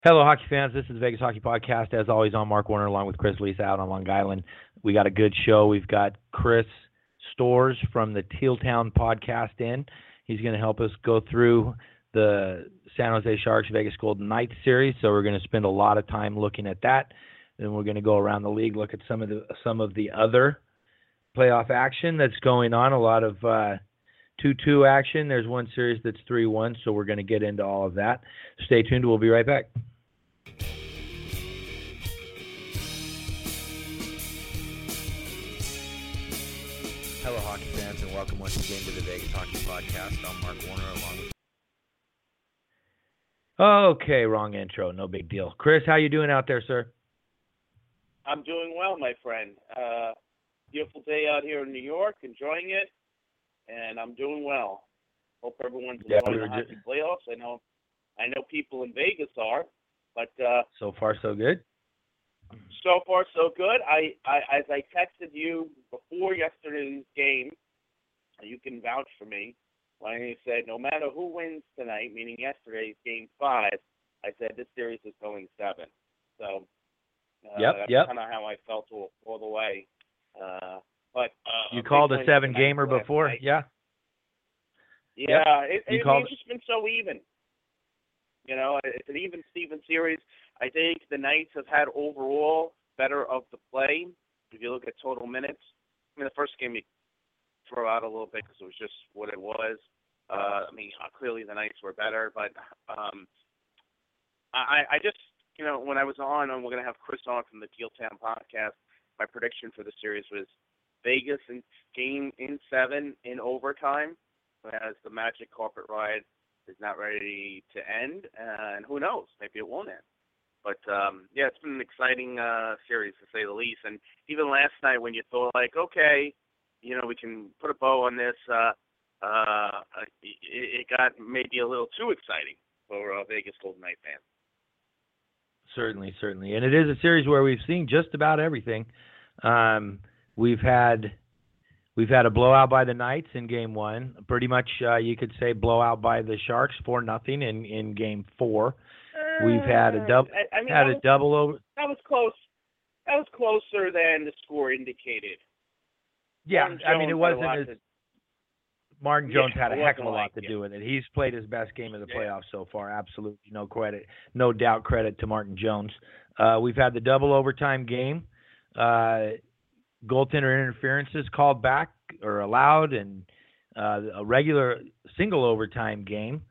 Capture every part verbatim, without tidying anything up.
Hello, hockey fans. This is the Vegas Hockey Podcast. As always, I'm Mark Warner along with Chris Lisa out on Long Island. We got a good show. We've got Chris Stores from the Teal Town podcast in. He's going to help us go through the San Jose Sharks Vegas Golden Knights series. So we're going to spend a lot of time looking at that. Then we're going to go around the league, look at some of the some of the other playoff action that's going on. A lot of uh, two two action. There's one series that's three one, so we're going to get into all of that. Stay tuned. We'll be right back. Hello, hockey fans, and welcome once again to the Vegas Hockey Podcast. I'm Mark Warner, along with... Okay, wrong intro. No big deal. Chris, how you doing out there, sir? I'm doing well, my friend. Uh, beautiful day out here in New York, enjoying it, and I'm doing well. Hope everyone's Yeah, enjoying we the were hockey ju- playoffs. I know, I know people in Vegas are, but uh, So far, so good? so far so good. I, I as I texted you before yesterday's game, you can vouch for me when I said no matter who wins tonight, meaning yesterday's game five, I said this series is going seven. So uh, Yep, that's yep. kind of how I felt all, all the way. Uh, but uh, You a called big a win for the seven-gamer Knights last before? night. Yeah? Yeah, it, You it, called it's just been so even. You know, it's an even Steven series. I think the Knights have had overall better of the play. If you look at total minutes, I mean, the first game you throw out a little bit because it was just what it was. Uh, I mean, uh, clearly the Knights were better, but um, I, I just, you know, when I was on, and we're going to have Chris on from the Teal Town podcast, my prediction for the series was Vegas in game in seven in overtime, as the Magic carpet ride is not ready to end, and who knows, maybe it won't end. But, um, yeah, it's been an exciting uh, series, to say the least. And even last night when you thought, like, okay, you know, we can put a bow on this, uh, uh, it, it got maybe a little too exciting for uh, Vegas Golden Knight fans. Certainly, certainly. And it is a series where we've seen just about everything. Um, we've had... We've had a blowout by the Knights in game one. Pretty much, uh, you could say blowout by the Sharks, four nothing in, in game four. We've had a double Uh, I, I mean, had that a was, double over. that was close. That was closer than the score indicated. Yeah, Martin I mean, it Jones had a wasn't lot as to, Martin yeah, Jones had a it heck of wasn't a lot like to yeah. do with it. He's played his best game of the Yeah. playoffs so far. Absolutely, no credit, no doubt credit to Martin Jones. Uh, we've had the double overtime game. Uh, goaltender interferences called back or allowed, and uh, a regular single overtime game.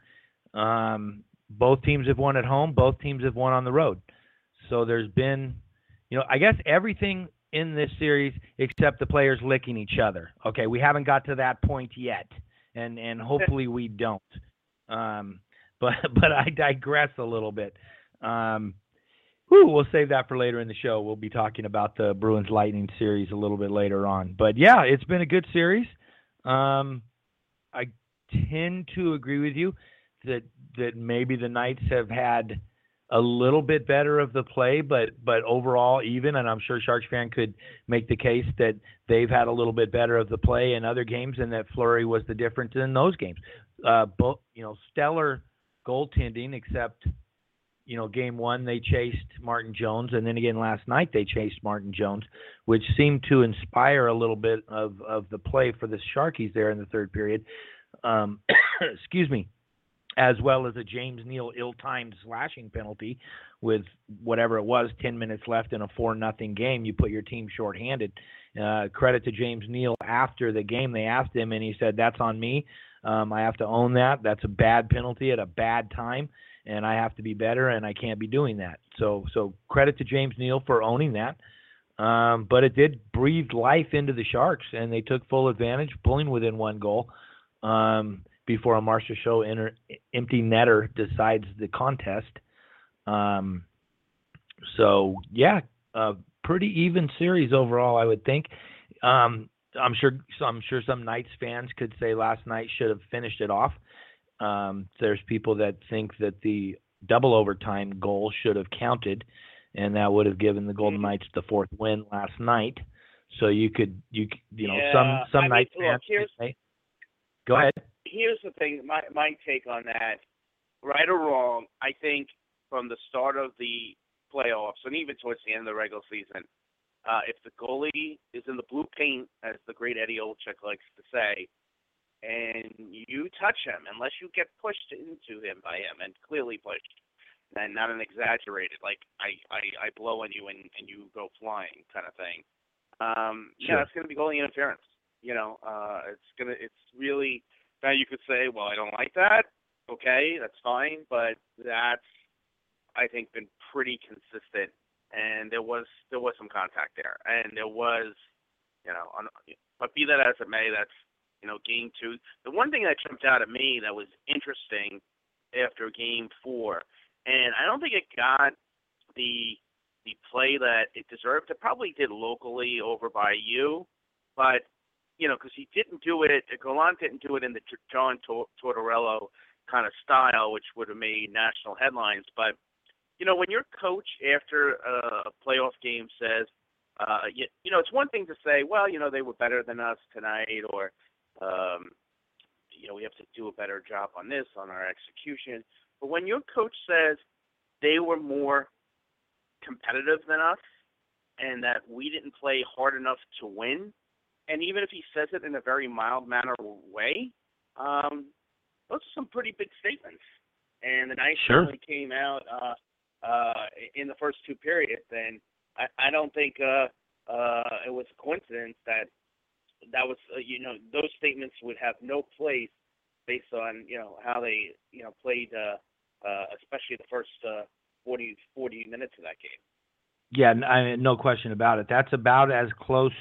Um, both teams have won at home. Both teams have won on the road. So there's been, you know, I guess everything in this series except the players licking each other. Okay, we haven't got to that point yet, and and hopefully we don't. Um, but but I digress a little bit. Um, whew, we'll save that for later in the show. We'll be talking about the Bruins Lightning series a little bit later on. But yeah, it's been a good series. Um, I tend to agree with you that that maybe the Knights have had a little bit better of the play, but but overall even, and I'm sure Sharks fan could make the case that they've had a little bit better of the play in other games, and that Fleury was the difference in those games. Uh, both, you know, stellar goaltending, except, you know, game one they chased Martin Jones, and then again last night they chased Martin Jones, which seemed to inspire a little bit of, of the play for the Sharkies there in the third period. Um, excuse me, as well as a James Neal ill-timed slashing penalty with whatever it was, ten minutes left in a four nothing game. You put your team shorthanded. Uh, credit to James Neal. After the game, they asked him, and he said, "That's on me. Um, I have to own that. That's a bad penalty at a bad time, and I have to be better, and I can't be doing that." So, so credit to James Neal for owning that. Um, but it did breathe life into the Sharks, and they took full advantage, pulling within one goal um, before a Marcia Show enter, empty netter decides the contest. Um, so, yeah, a pretty even series overall, I would think. Um, I'm sure, I'm sure some Knights fans could say last night should have finished it off. Um, there's people that think that the double overtime goal should have counted, and that would have given the Golden Mhm. Knights the fourth win last night. So you could, you you know, Yeah, some some I mean, Knights look, fans could here's say, go ahead. here's the thing. My my take on that, right or wrong, I think from the start of the playoffs and even towards the end of the regular season, uh, if the goalie is in the blue paint, as the great Eddie Olczyk likes to say, and you touch him, unless you get pushed into him by him, and clearly pushed, and not an exaggerated, like I, I, I blow on you and, and you go flying kind of thing, um, Sure. yeah, it's going to be goalie interference. You know, uh, it's gonna, it's really, now you could say, well, I don't like that. Okay, that's fine, but that's, I think, been pretty consistent, and there was there was some contact there, and there was, you know, on, but be that as it may, that's, you know, game two. The one thing that jumped out at me that was interesting after game four, and I don't think it got the the play that it deserved. It probably did locally over by you, but you know, because he didn't do it, Gallant didn't do it in the John Tortorella kind of style, which would have made national headlines. But, you know, when your coach after a playoff game says, uh, you, you know, it's one thing to say, well, you know, they were better than us tonight, or, um, you know, we have to do a better job on this, on our execution. But when your coach says they were more competitive than us and that we didn't play hard enough to win, and even if he says it in a very mild manner way, um, those are some pretty big statements. And the Knights Sure. certainly came out uh, uh, in the first two periods, and I, I don't think uh, uh, it was a coincidence that that was, uh, you know, those statements would have no place based on, you know, how they, you know, played, uh, uh, especially the first uh, forty, forty minutes of that game. Yeah, I, no question about it. That's about as close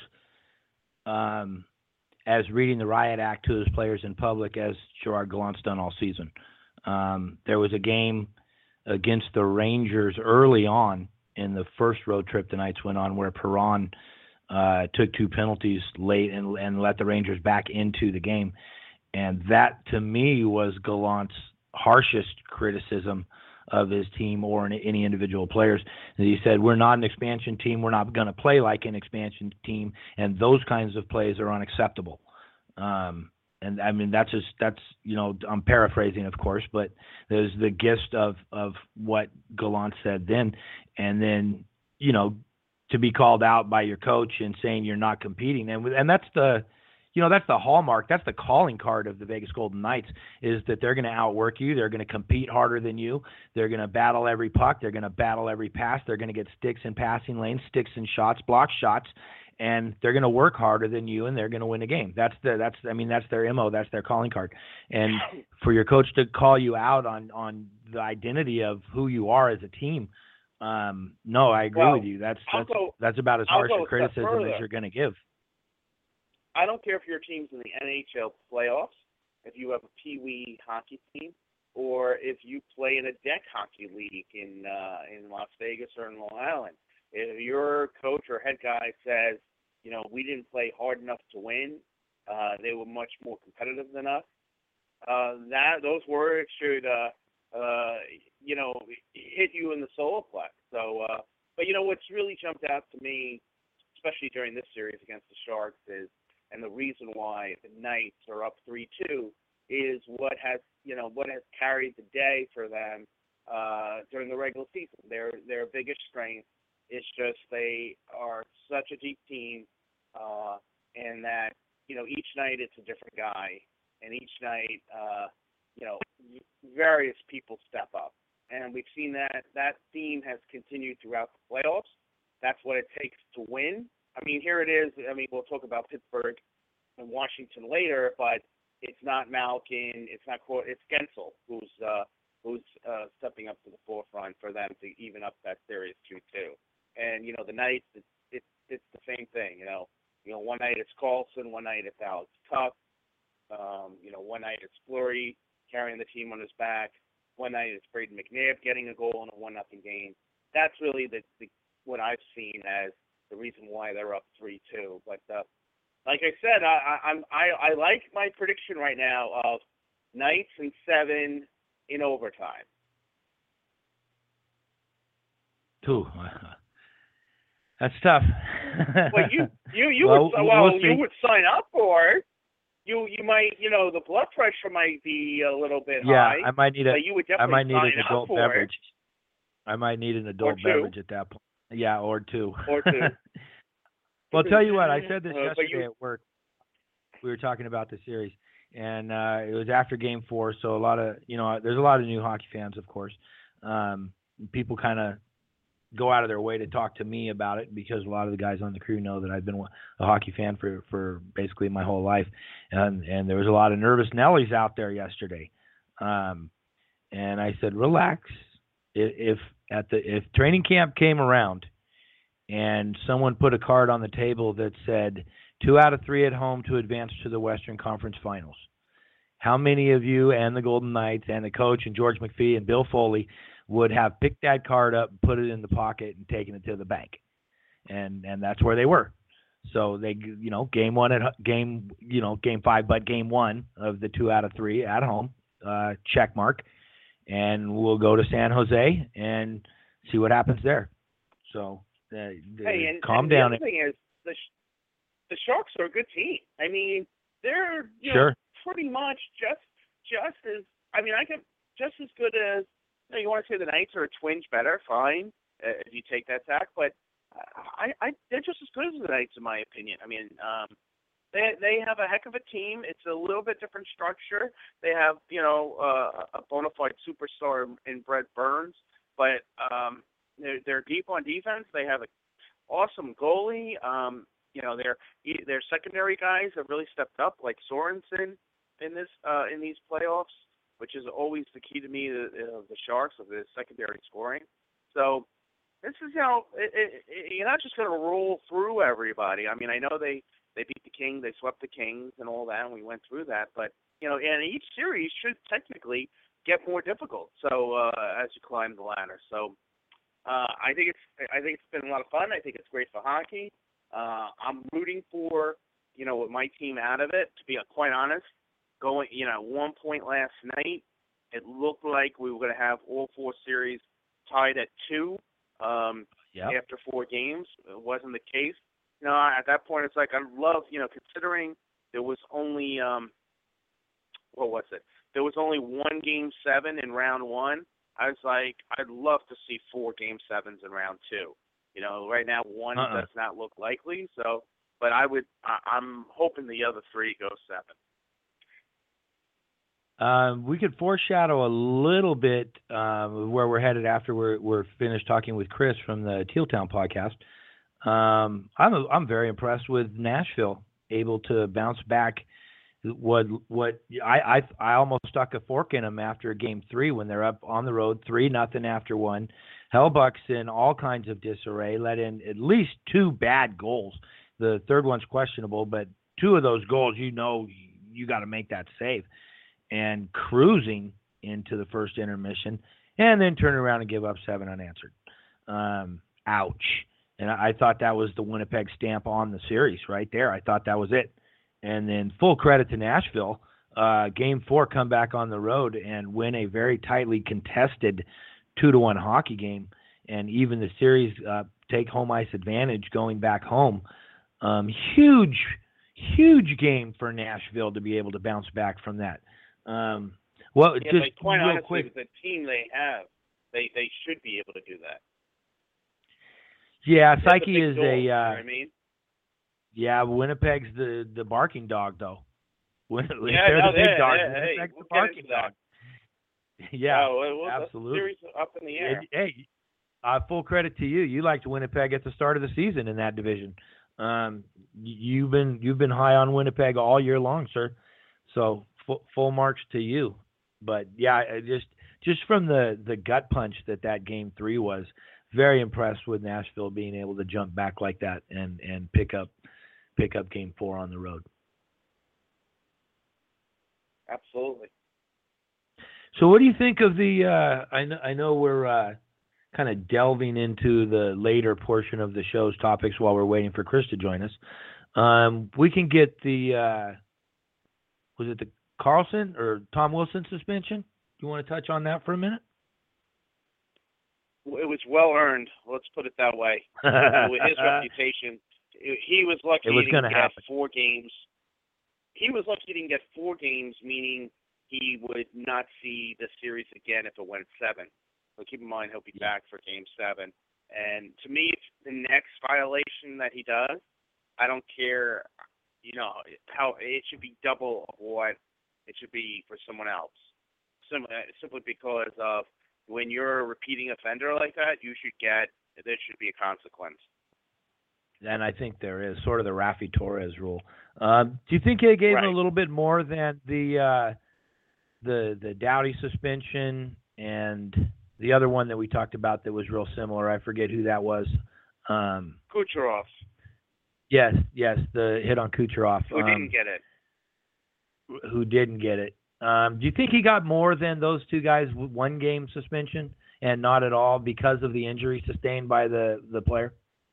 um, as reading the riot act to his players in public as Gerard Gallant's done all season. Um, there was a game against the Rangers early on in the first road trip the Knights went on where Perron uh, took two penalties late and, and let the Rangers back into the game. And that, to me, was Gallant's harshest criticism of his team or any individual players. And he said, we're not an expansion team. We're not going to play like an expansion team. And those kinds of plays are unacceptable. Um, and I mean, that's just, that's, you know, I'm paraphrasing, of course, but there's the gist of, of what Gallant said then. And then, you know, to be called out by your coach and saying you're not competing. And, and that's the, you know, that's the hallmark. That's the calling card of the Vegas Golden Knights, is that they're going to outwork you. They're going to compete harder than you. They're going to battle every puck. They're going to battle every pass. They're going to get sticks in passing lanes, sticks in shots, block shots, and they're going to work harder than you, and they're going to win a game. That's the, that's, I mean, that's their M O. That's their calling card. And for your coach to call you out on, on the identity of who you are as a team, um, no, I agree well, with you. That's, that's, go, that's about as I'll harsh a criticism as you're going to give. I don't care if your team's in the N H L playoffs, if you have a Pee Wee hockey team, or if you play in a deck hockey league in uh, in Las Vegas or in Long Island. If your coach or head guy says, you know, we didn't play hard enough to win, uh, they were much more competitive than us, uh, that those words should, uh, uh, you know, hit you in the solar plex. So, uh, but you know, what's really jumped out to me, especially during this series against the Sharks, is, and the reason why the Knights are up three two is what has, you know, what has carried the day for them uh, during the regular season. Their their biggest strength is just they are such a deep team, uh, and that, you know, each night it's a different guy, and each night, uh, you know, various people step up, and we've seen that that theme has continued throughout the playoffs. That's what it takes to win. I mean, here it is. I mean, we'll talk about Pittsburgh and Washington later, but it's not Malkin, it's not it's Gensel who's uh, who's uh, stepping up to the forefront for them to even up that series two two. And you know, the Knights, it's it's it's the same thing. You know, you know, one night it's Carlson, one night it's Alex Tuck. Um, you know, one night it's Fleury carrying the team on his back. One night it's Braden McNabb getting a goal in a one nothing game. That's really the, the what I've seen as the reason why they're up three two. But uh, like I said, I, I, I'm I, I like my prediction right now of Knights and seven in overtime. Ooh, that's tough. Well, you you you well, would well we'll you would sign up for it. You you might you know the blood pressure might be a little bit yeah, high. I might need a but you would I definitely might need sign an up adult for beverage. it. I might need an Or adult two. beverage at that point. Yeah, or two. Or two. Well, I'll tell you what, I said this Uh, but yesterday you, at work. We were talking about the series, and uh, it was after Game Four, so a lot of you know, there's a lot of new hockey fans, of course. Um, people kind of go out of their way to talk to me about it because a lot of the guys on the crew know that I've been a hockey fan for, for basically my whole life, and and there was a lot of nervous Nellies out there yesterday, um, and I said, relax. If, if at the if training camp came around, and someone put a card on the table that said two out of three at home to advance to the Western Conference Finals, how many of you and the Golden Knights and the coach and George McPhee and Bill Foley would have picked that card up, put it in the pocket, and taken it to the bank? And and that's where they were. So they, you know, game one at game, you know, game five, but game one of the two out of three at home, uh, check mark, and we'll go to San Jose and see what happens there. So uh, hey, and, calm and down. The other thing is the the Sharks are a good team. I mean, they're you Sure. know pretty much just just as I mean I can just as good as you know, you want to say the Knights are a twinge better, fine, uh, if you take that tack, but I, I they're just as good as the Knights in my opinion. I mean, um, they they have a heck of a team. It's a little bit different structure. They have you know uh, a bona fide superstar in Brett Burns, but um, they're, they're deep on defense. They have an awesome goalie. Um, you know, their their secondary guys have really stepped up, like Sorensen in this uh, in these playoffs, which is always the key to me of the, the Sharks, of the secondary scoring. So this is, you know, it, it, it, you're not just going to roll through everybody. I mean, I know they, they beat the Kings, they swept the Kings and all that, and we went through that. But, you know, and each series should technically get more difficult. So uh, as you climb the ladder. So uh, I think it's I think it's been a lot of fun. I think it's great for hockey. Uh, I'm rooting for, you know, with my team out of it, to be quite honest. Going, you know, one point last night, it looked like we were going to have all four series tied at two um, yep. after four games. It wasn't the case. You know, at that point, it's like I love, you know, considering there was only, um, what was it? There was only one game seven in round one. I was like, I'd love to see four game sevens in round two. You know, right now one Uh-uh. does not look likely. So, but I would, I, I'm hoping the other three go seven. Um, we could foreshadow a little bit um, where we're headed after we're we're finished talking with Chris from the Teal Town podcast. Um, I'm I'm very impressed with Nashville, able to bounce back. What what I I I almost stuck a fork in them after game three when they're up on the road three nothing after one. Hellbuck's in all kinds of disarray. Let in at least two bad goals. The third one's questionable, but two of those goals, you know, you got to make that save. And cruising into the first intermission, and then turn around and give up seven unanswered. Um, ouch. And I, I thought that was the Winnipeg stamp on the series right there. I thought that was it. And then full credit to Nashville. Uh, game four, come back on the road and win a very tightly contested two to one hockey game. And even the series uh, take home ice advantage going back home. Um, huge, huge game for Nashville to be able to bounce back from that. Um, well, yeah, just but quite real honestly, quick. with the team they have, they they should be able to do that. Yeah, That's Psyche a is goal, a. Uh, you know what I mean? Yeah, Winnipeg's the the barking dog, though. When, Yeah, they're no, the big yeah, dog. yeah, Winnipeg's hey, the we'll barking dog. Yeah, oh, well, well, absolutely. The series up in the air. And, hey, uh, full credit to you. You liked Winnipeg at the start of the season in that division. Um, you've been you've been high on Winnipeg all year long, sir. So full, full marks to you. But yeah, I just just from the, the gut punch that that game three was, very impressed with Nashville being able to jump back like that and, and pick up pick up game four on the road. Absolutely. So what do you think of the? Uh, I know I know we're uh, kind of delving into the later portion of the show's topics while we're waiting for Chris to join us. Um, we can get the. Uh, was it the Carlson or Tom Wilson suspension? Do you want to touch on that for a minute? It was well earned. Let's put it that way. With his reputation, he was lucky it was he didn't get happen. four games. He was lucky he didn't get four games, meaning he would not see the series again if it went seven. So keep in mind he'll be Yeah. back for Game Seven. And to me, it's the next violation that he does, I don't care, you know, how it should be double of what it should be for someone else. Sim- uh, simply because of when you're a repeating offender like that, you should get there should be a consequence. And I think there is sort of the Rafi Torres rule. Um, do you think they gave him Right. a little bit more than the uh, the the Doughty suspension and the other one that we talked about that was real similar? I forget who that was. Um, Kucherov, yes, yes, the hit on Kucherov. who um, didn't get it. Who didn't get it? Um, do you think he got more than those two guys with one game suspension and not at all because of the injury sustained by the the player?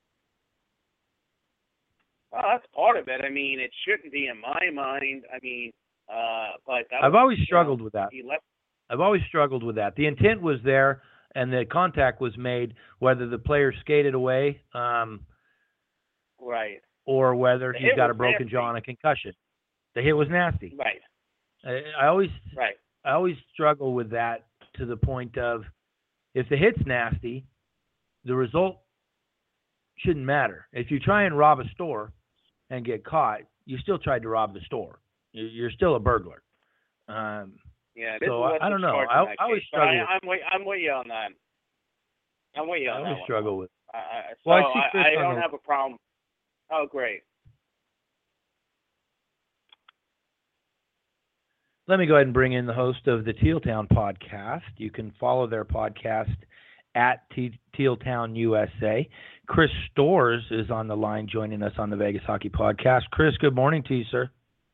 Well, that's part of it. I mean, it shouldn't be in my mind. I mean, uh, but that I've was, always you struggled know, with that. he left. I've always struggled with that. The intent was there and the contact was made, whether the player skated away um, Right. or whether The he's hit got a was broken nasty. jaw and a concussion. The hit was nasty. Right. I, I always Right. I always struggle with that to the point of if the hit's nasty, the result shouldn't matter. If you try and rob a store and get caught, you still tried to rob the store. You- You're still a burglar. Um, Yeah. This so is I, what's I don't know. charged I, in that I always case. But I, struggle. With, I'm with, I'm with you on that. I'm with you I on that always one. struggle with. I, I, so Well, I see I, Chris I on don't the- have a problem. Oh, great. Let me go ahead and bring in the host of the Teal Town podcast. You can follow their podcast at T- Teal Town U S A. Chris Stores is on the line joining us on the Vegas Hockey Podcast. Chris, good morning to you, sir.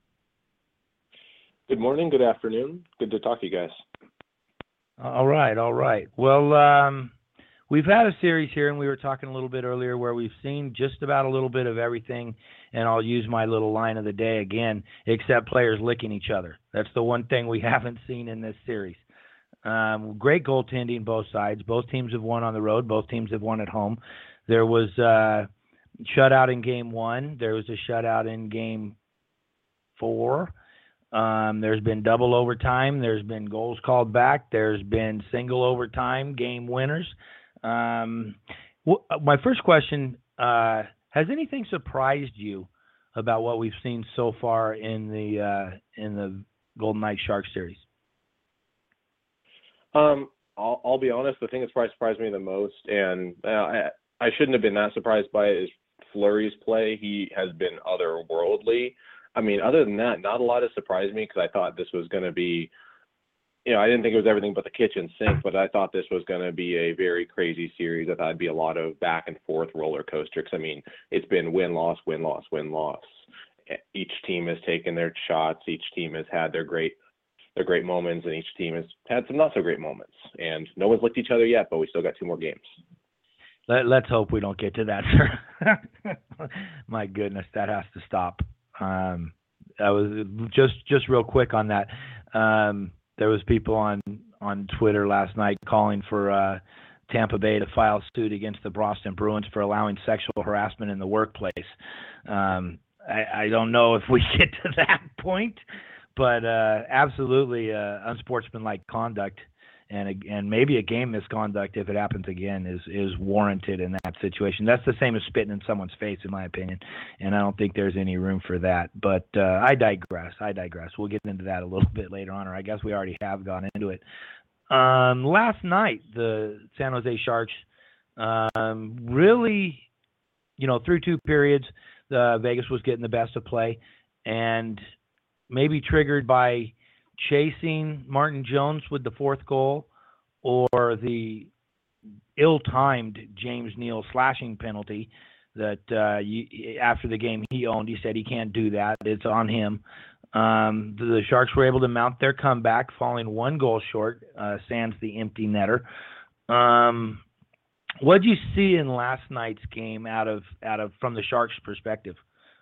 Good morning, good afternoon. Good to talk to you guys. All right, all right. Well, um, we've had a series here, and we were talking a little bit earlier where we've seen just about a little bit of everything, and I'll use my little line of the day again, except players licking each other. That's the one thing we haven't seen in this series. Um, great goaltending both sides. Both teams have won on the road. Both teams have won at home. There was a shutout in game one. There was a shutout in game four. Um, there's been double overtime. There's been goals called back. There's been single overtime game winners. Um, wh- my first question, uh, has anything surprised you about what we've seen so far in the uh, in the Golden Knights Sharks series? Um, I'll, I'll be honest, the thing that's probably surprised me the most, and uh, I, I shouldn't have been that surprised by it, is Fleury's play. He has been otherworldly. I mean, other than that, not a lot has surprised me because I thought this was going to be, you know, I didn't think it was everything but the kitchen sink, but I thought this was going to be a very crazy series. I thought it'd be a lot of back and forth roller coaster. Because I mean, it's been win loss, win loss, win loss. Each team has taken their shots. Each team has had their great, their great moments, and each team has had some not so great moments. And no one's licked each other yet, but we still got two more games. Let, let's hope we don't get to that, sir. My goodness, that has to stop. Um, I was just just real quick on that. Um, there was people on on Twitter last night calling for uh, Tampa Bay to file suit against the Boston Bruins for allowing sexual harassment in the workplace. Um, I, I don't know if we get to that point, but uh, absolutely uh, unsportsmanlike conduct. And and maybe a game misconduct, if it happens again, is is warranted in that situation. That's the same as spitting in someone's face, in my opinion, and I don't think there's any room for that. But uh, I digress. I digress. We'll get into that a little bit later on, or I guess we already have gone into it. Um, last night, the San Jose Sharks um, really, you know, through two periods, uh, Vegas was getting the best of play, and maybe triggered by chasing Martin Jones with the fourth goal or the ill-timed James Neal slashing penalty that uh, you, after the game he owned. He said he can't do that. It's on him. Um, the, the Sharks were able to mount their comeback, falling one goal short, uh, sans the empty netter. Um, what did you see in last night's game out of out of from the Sharks' perspective?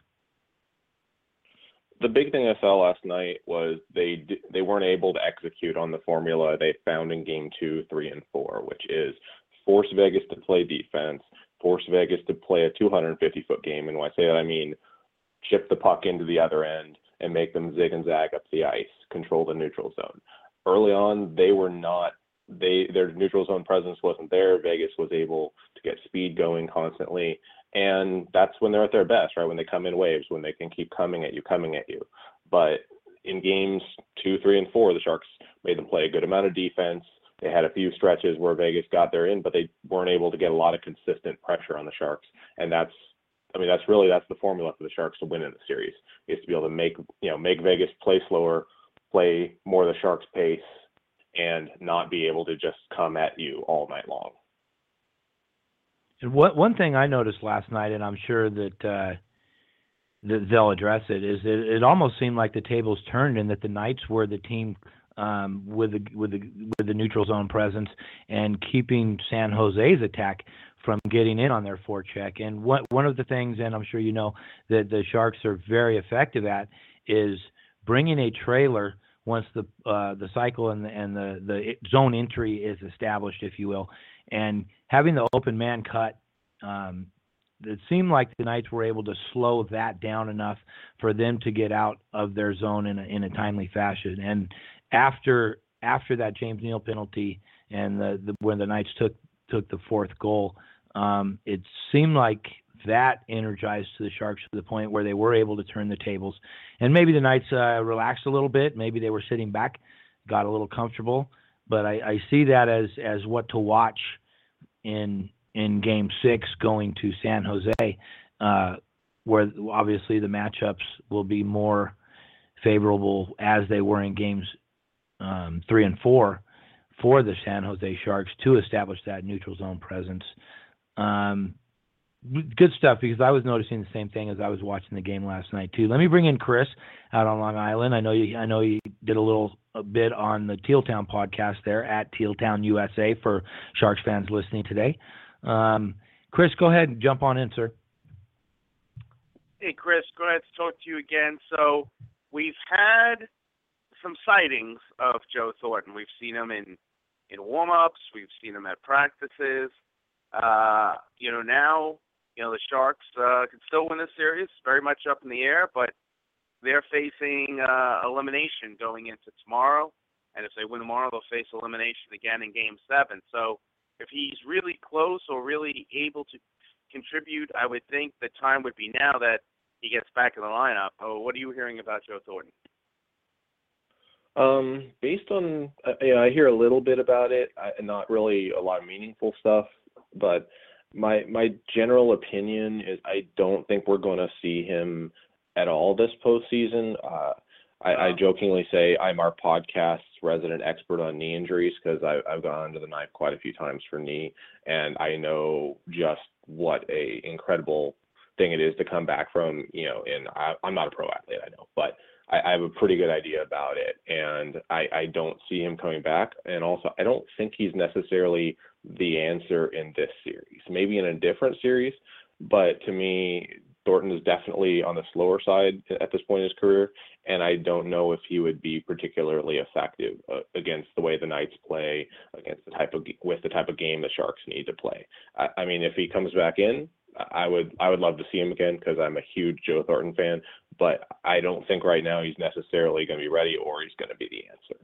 The big thing I saw last night was they they weren't able to execute on the formula they found in game two, three, and four, which is force Vegas to play defense, force Vegas to play a two hundred fifty foot game. And when I say that, I mean chip the puck into the other end and make them zig and zag up the ice, control the neutral zone. Early on, they were not they their neutral zone presence wasn't there. Vegas was able to get speed going constantly, and that's when they're at their best, right? When they come in waves, when they can keep coming at you, coming at you. But in games two, three, and four, the Sharks made them play a good amount of defense. They had a few stretches where Vegas got their in, but they weren't able to get a lot of consistent pressure on the Sharks. And that's, I mean, that's really, that's the formula for the Sharks to win in the series, is to be able to make, you know, make Vegas play slower, play more the Sharks' pace, and not be able to just come at you all night long. And what, one thing I noticed last night, and I'm sure that, uh, that they'll address it, is that it almost seemed like the tables turned and that the Knights were the team um, with the with the with the neutral zone presence and keeping San Jose's attack from getting in on their forecheck. And what one of the things, and I'm sure you know, that the Sharks are very effective at, is bringing a trailer once the uh, the cycle and the, and the the zone entry is established, if you will, and having the open man cut. Um, It seemed like the Knights were able to slow that down enough for them to get out of their zone in a, in a timely fashion. And after after that James Neal penalty and the, the when the Knights took took the fourth goal, um, it seemed like that energized the Sharks to the point where they were able to turn the tables. And maybe the Knights uh, relaxed a little bit. Maybe they were sitting back, got a little comfortable. But I, I see that as as what to watch in. in game six going to San Jose, uh, where obviously the matchups will be more favorable as they were in games um, three and four for the San Jose Sharks to establish that neutral zone presence. Um, good stuff, because I was noticing the same thing as I was watching the game last night too. Let me bring in Chris out on Long Island. I know you, I know you did a little a bit on the Teal Town podcast there at Teal Town U S A for Sharks fans listening today. Um, Chris, go ahead and jump on in, sir. Hey, Chris, glad to talk to you again. So we've had some sightings of Joe Thornton. We've seen him in, in warm-ups. We've seen him at practices. Uh, you know, now, you know, the Sharks uh, can still win this series, very much up in the air, but they're facing uh, elimination going into tomorrow. And if they win tomorrow, they'll face elimination again in Game seven. So if he's really close or really able to contribute, I would think the time would be now that he gets back in the lineup. Oh, what are you hearing about Joe Thornton? Um, based on, uh, yeah, I hear a little bit about it, I, not really a lot of meaningful stuff, but my my general opinion is I don't think we're going to see him at all this postseason. Uh, I, I jokingly say I'm our podcast's resident expert on knee injuries because I've gone under the knife quite a few times for knee, and I know just what a incredible thing it is to come back from. You know, and I, I'm not a pro athlete, I know, but I, I have a pretty good idea about it, and I, I don't see him coming back. And also, I don't think he's necessarily the answer in this series. Maybe in a different series, but to me, Thornton is definitely on the slower side at this point in his career, and I don't know if he would be particularly effective uh, against the way the Knights play, against the type of with the type of game the Sharks need to play. I, I mean, if he comes back in, I would I would love to see him again because I'm a huge Joe Thornton fan, but I don't think right now he's necessarily going to be ready or he's going to be the answer.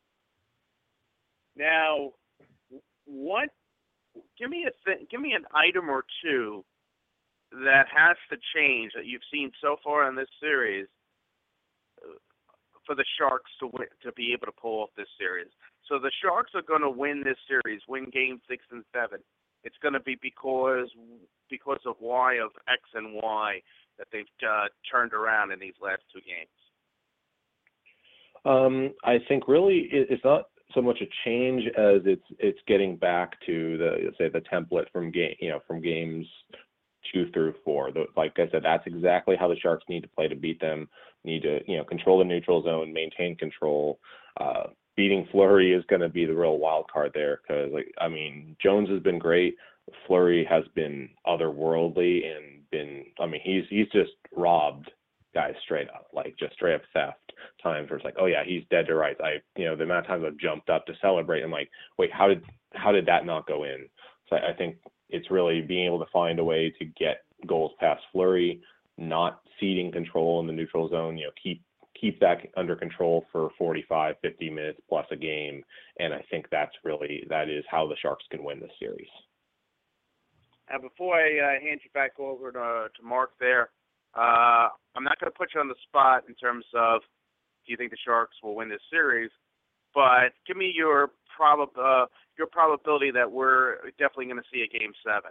Now, what? Give me a th- give me an item or two that has to change that you've seen so far in this series for the Sharks to win, to be able to pull off this series. So the Sharks are going to win this series, win Game Six and Seven. It's going to be because because of Y of X and Y that they've uh, turned around in these last two games. Um, I think really it, it's not so much a change as it's it's getting back to the say the template from game you know from games two through four. The, like I said, that's exactly how the Sharks need to play to beat them. Need to you know control the neutral zone, maintain control. Uh, beating Fleury is going to be the real wild card there because like I mean Jones has been great. Fleury has been otherworldly and been I mean he's he's just robbed guys straight up, like just straight up theft times where it's like, oh yeah, he's dead to rights. I you know the amount of times I've jumped up to celebrate, I'm like, wait, how did how did that not go in? So I, I think it's really being able to find a way to get goals past Fleury, not ceding control in the neutral zone, you know, keep keep that under control for forty-five, fifty minutes plus a game. And I think that's really, that is how the Sharks can win this series. And before I uh, hand you back over to, to Mark there, uh, I'm not going to put you on the spot in terms of do you think the Sharks will win this series, but give me your prob- uh, your probability that we're definitely going to see a game seven.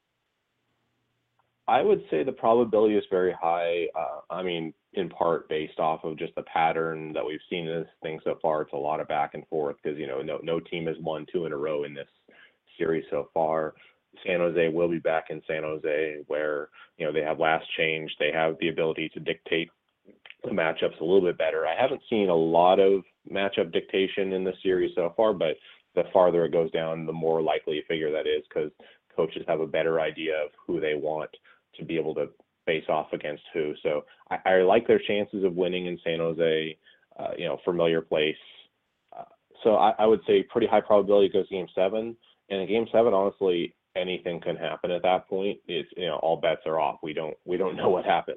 I would say the probability is very high. Uh, I mean, in part based off of just the pattern that we've seen in this thing so far. It's a lot of back and forth because, you know, no no team has won two in a row in this series so far. San Jose will be back in San Jose where, you know, they have last change. They have the ability to dictate the matchups a little bit better. I haven't seen a lot of matchup dictation in this series so far, but the farther it goes down, the more likely a figure that is because coaches have a better idea of who they want to be able to face off against who. So I, I like their chances of winning in San Jose, uh, you know, familiar place. Uh, so I, I would say pretty high probability it goes game seven. And in game seven, honestly, anything can happen at that point. It's, you know, all bets are off. We don't, we don't know what happens.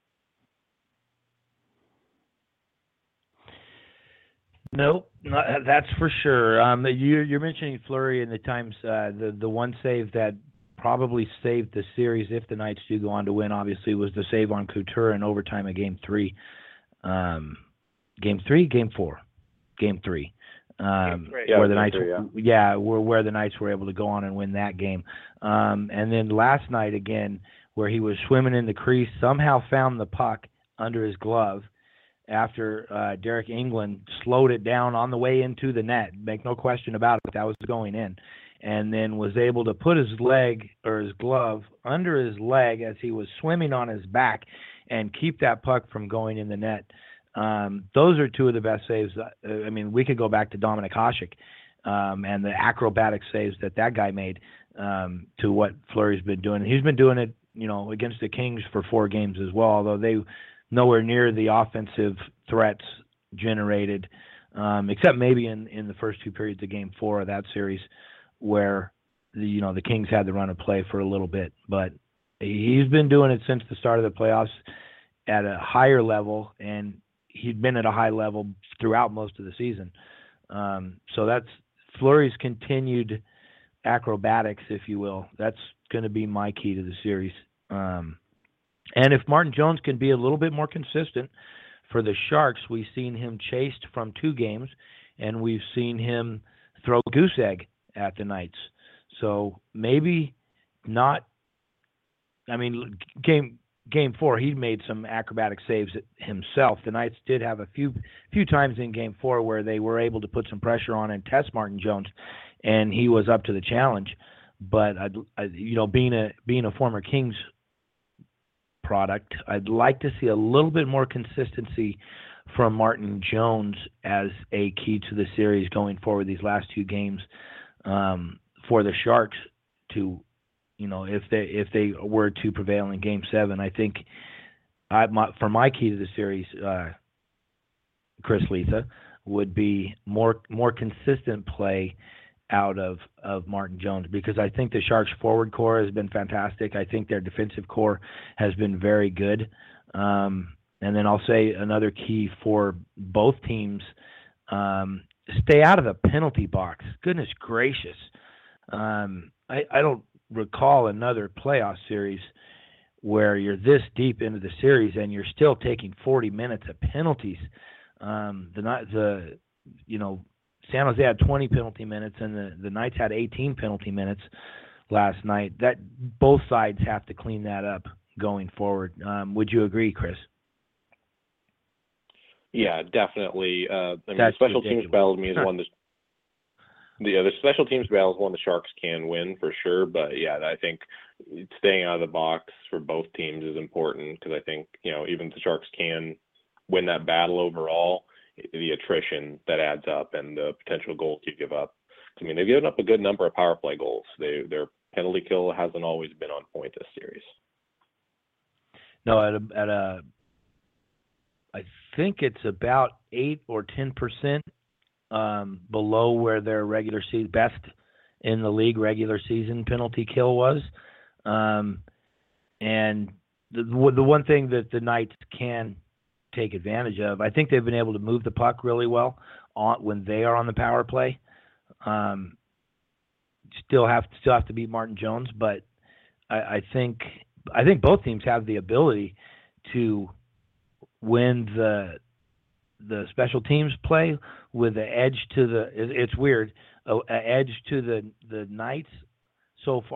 Nope, not, that's for sure. Um, you, you're mentioning Fleury and the times, uh, the the one save that probably saved the series if the Knights do go on to win. Obviously, was the save on Couture in overtime of Game Three. Um, game Three, Game Four, Game Three. Um, Game three. Yeah, where the game Knights, three, yeah. yeah, where where the Knights were able to go on and win that game. Um, and then last night again, where he was swimming in the crease, somehow found the puck under his glove after uh, Derek England slowed it down on the way into the net. Make no question about it, that was going in. And then was able to put his leg or his glove under his leg as he was swimming on his back and keep that puck from going in the net. Um, those are two of the best saves. Uh, I mean, we could go back to Dominik Hasek um, and the acrobatic saves that that guy made um, to what Fleury's been doing. He's been doing it, you know, against the Kings for four games as well, although they nowhere near the offensive threats generated, um, except maybe in, in the first two periods of Game Four of that series, where the, you know, the Kings had the run of play for a little bit. But he's been doing it since the start of the playoffs at a higher level, and he'd been at a high level throughout most of the season. Um, so that's Fleury's continued acrobatics, if you will. That's going to be my key to the series. Um, And if Martin Jones can be a little bit more consistent for the Sharks, we've seen him chased from two games, and we've seen him throw goose egg at the Knights. So maybe not. I mean, game game four, he made some acrobatic saves himself. The Knights did have a few few times in game four where they were able to put some pressure on and test Martin Jones, and he was up to the challenge. But I, I you know, being a being a former Kings product, I'd like to see a little bit more consistency from Martin Jones as a key to the series going forward these last two games um, for the Sharks to, you know, if they if they were to prevail in Game Seven. I think I my, for my key to the series, uh, Chris Letha, would be more more consistent play out of, of Martin Jones, because I think the Sharks forward core has been fantastic. I think their defensive core has been very good. Um, and then I'll say another key for both teams, um, stay out of the penalty box. Goodness gracious. Um, I, I don't recall another playoff series where you're this deep into the series and you're still taking forty minutes of penalties. Um, the, the, you know, San Jose had twenty penalty minutes, and the, the Knights had eighteen penalty minutes last night. That both sides have to clean that up going forward. Um, would you agree, Chris? Yeah, definitely. Uh, I mean, the That's special ridiculous. teams battle to me is one that the other special teams battle is one the Sharks can win for sure. But yeah, I think staying out of the box for both teams is important, because I think, you know, even if the Sharks can win that battle overall, the attrition that adds up and the potential goals you give up. I mean, they've given up a good number of power play goals. They, their penalty kill hasn't always been on point this series. No, at a, at a, I think it's about eight or ten percent um, below where their regular season best in the league regular season penalty kill was, um, and the the one thing that the Knights can take advantage of. I think they've been able to move the puck really well on when they are on the power play. Um, still have still have to beat Martin Jones, but I, I think I think both teams have the ability to win the the special teams play with the edge to the. It, it's weird, a, a edge to the the Knights so far.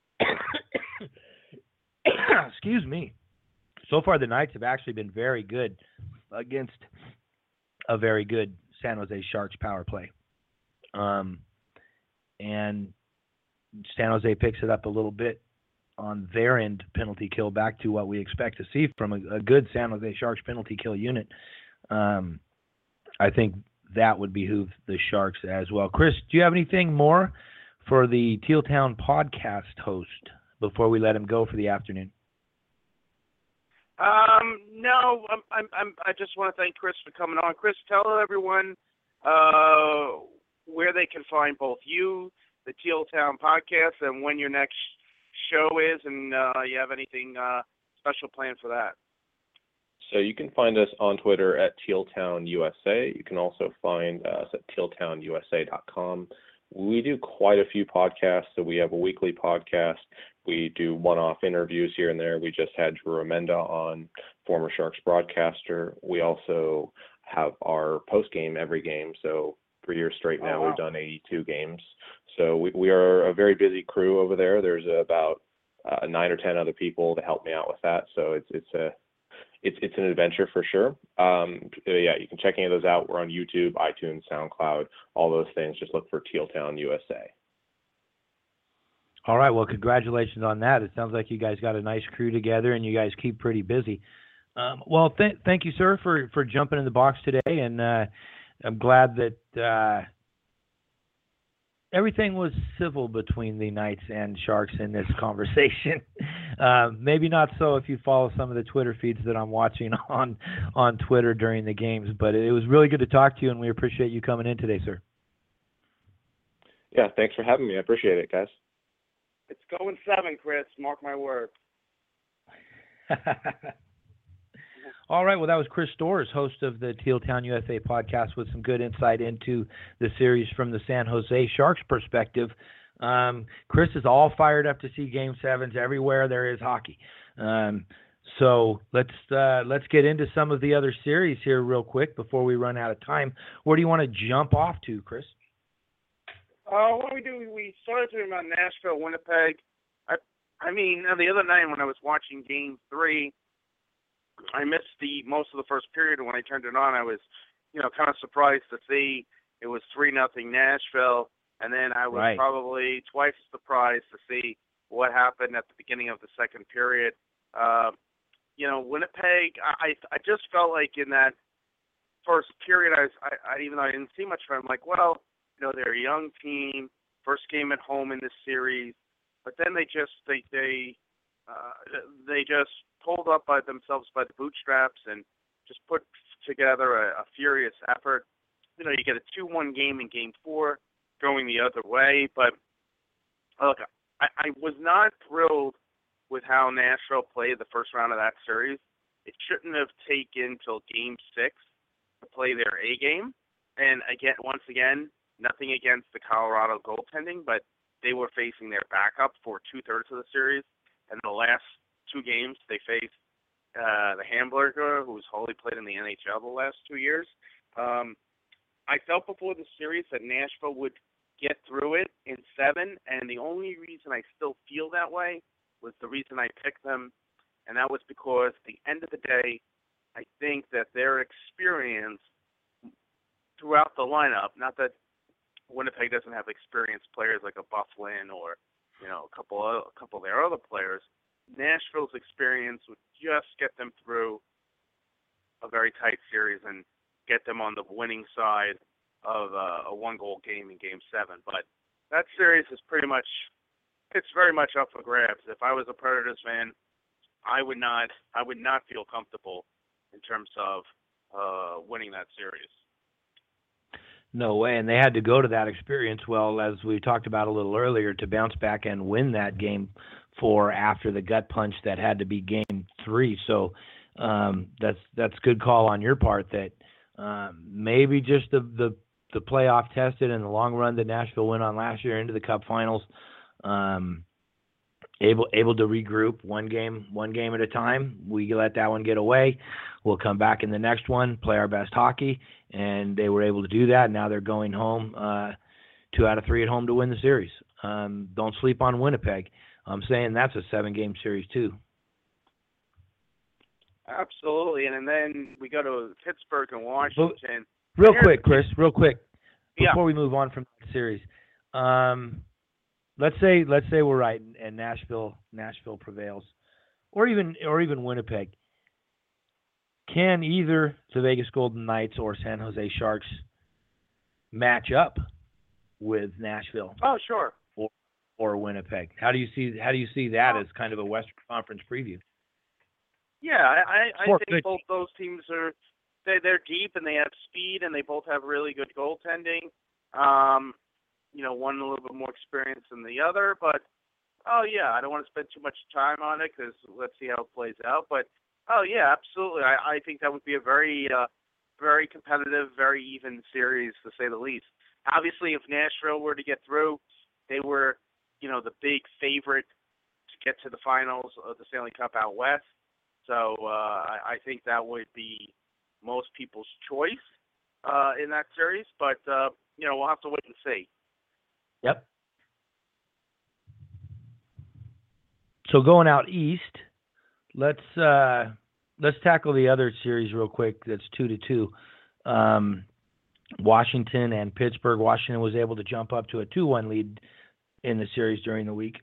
Excuse me. So far, the Knights have actually been very good against a very good San Jose Sharks power play. Um, and San Jose picks it up a little bit on their end penalty kill, back to what we expect to see from a, a good San Jose Sharks penalty kill unit. Um, I think that would behoove the Sharks as well. Chris, do you have anything more for the Teal Town podcast host before we let him go for the afternoon? Um, no, I'm, I'm, I'm, I just want to thank Chris for coming on. Chris, tell everyone uh, where they can find both you, the Teal Town podcast, and when your next show is, and uh, you have anything uh, special planned for that. So you can find us on Twitter at Teal Town U S A. You can also find us at teal town u s a dot com. We do quite a few podcasts. So we have a weekly podcast. We do one-off interviews here and there. We just had Drew Amenda on, former Sharks broadcaster. We also have our post-game every game. So three years straight now, oh, wow. We've done eighty-two games. So we, we are a very busy crew over there. There's about uh, nine or ten other people to help me out with that. So it's it's a it's it's an adventure for sure. Um, yeah, you can check any of those out. We're on YouTube, iTunes, SoundCloud, all those things. Just look for Teal Town U S A. All right. Well, congratulations on that. It sounds like you guys got a nice crew together, and you guys keep pretty busy. Um, well, th- thank you, sir, for, for jumping in the box today, and uh, I'm glad that uh, everything was civil between the Knights and Sharks in this conversation. Uh, maybe not so if you follow some of the Twitter feeds that I'm watching on on Twitter during the games, but it was really good to talk to you, and we appreciate you coming in today, sir. Yeah, thanks for having me. I appreciate it, guys. It's going seven, Chris. Mark my word. All right. Well, that was Chris Storrs, host of the Teal Town U S A podcast, with some good insight into the series from the San Jose Sharks perspective. Um, Chris is all fired up to see Game Sevens everywhere there is hockey. Um, so let's uh, let's get into some of the other series here real quick before we run out of time. Where do you want to jump off to, Chris? Uh, what we do, we started talking about Nashville, Winnipeg. I, I mean, the other night when I was watching Game Three, I missed the most of the first period. And when I turned it on, I was, you know, kind of surprised to see it was three nothing Nashville, and then I was right. probably twice as surprised to see what happened at the beginning of the second period. Uh, you know, Winnipeg. I I just felt like in that first period, I, was, I, I even though I didn't see much from, I'm like, well. You know, they're a young team, first game at home in this series, but then they just they they uh, they just pulled up by themselves by the bootstraps and just put together a, a furious effort. You know, you get a two one game in Game Four, going the other way. But look, I, I was not thrilled with how Nashville played the first round of that series. It shouldn't have taken till Game Six to play their A game. And again, once again. Nothing against the Colorado goaltending, but they were facing their backup for two-thirds of the series. And the last two games, they faced uh, the Hamburger, who's wholly played in the N H L the last two years. Um, I felt before the series that Nashville would get through it in seven, and the only reason I still feel that way was the reason I picked them, and that was because at the end of the day, I think that their experience throughout the lineup, not that Winnipeg doesn't have experienced players like a Bufflin or, you know, a couple of, a couple of their other players. Nashville's experience would just get them through a very tight series and get them on the winning side of uh, a one-goal game in Game Seven. But that series is pretty much, it's very much up for grabs. If I was a Predators fan, I would not, I would not feel comfortable in terms of uh, winning that series. No way, and they had to go to that experience, well, as we talked about a little earlier, to bounce back and win that Game Four after the gut punch that had to be Game Three. So um, that's that's good call on your part. That um, maybe just the, the the playoff tested and the long run that Nashville went on last year into the Cup Finals, um, able able to regroup one game one game at a time. We let that one get away. We'll come back in the next one, play our best hockey, and they were able to do that. Now they're going home, uh, two out of three at home to win the series. Um, don't sleep on Winnipeg. I'm saying that's a seven-game series too. Absolutely, and, and then we go to Pittsburgh and Washington. Real quick, Chris, real quick, before yeah. we move on from the series, um, let's say let's say we're right and Nashville Nashville prevails, or even or even Winnipeg. Can either the Vegas Golden Knights or San Jose Sharks match up with Nashville? Oh, sure. Or, or Winnipeg? How do you see how do you see that as kind of a Western Conference preview? Yeah, I, I, I think good. both those teams are they they're deep and they have speed and they both have really good goaltending. Um, you know, one a little bit more experience than the other, but oh yeah, I don't want to spend too much time on it because let's see how it plays out. But oh yeah, absolutely, I, I think that would be a very uh, very competitive, very even series to say the least. Obviously, if Nashville were to get through, they were you know the big favorite to get to the finals of the Stanley Cup out west. So uh, I, I think that would be most people's choice uh, in that series. But, uh, you know, we'll have to wait and see. Yep. So going out east, let's uh, let's tackle the other series real quick. That's two to two. Um, Washington and Pittsburgh. Washington was able to jump up to a two one lead in the series during the week.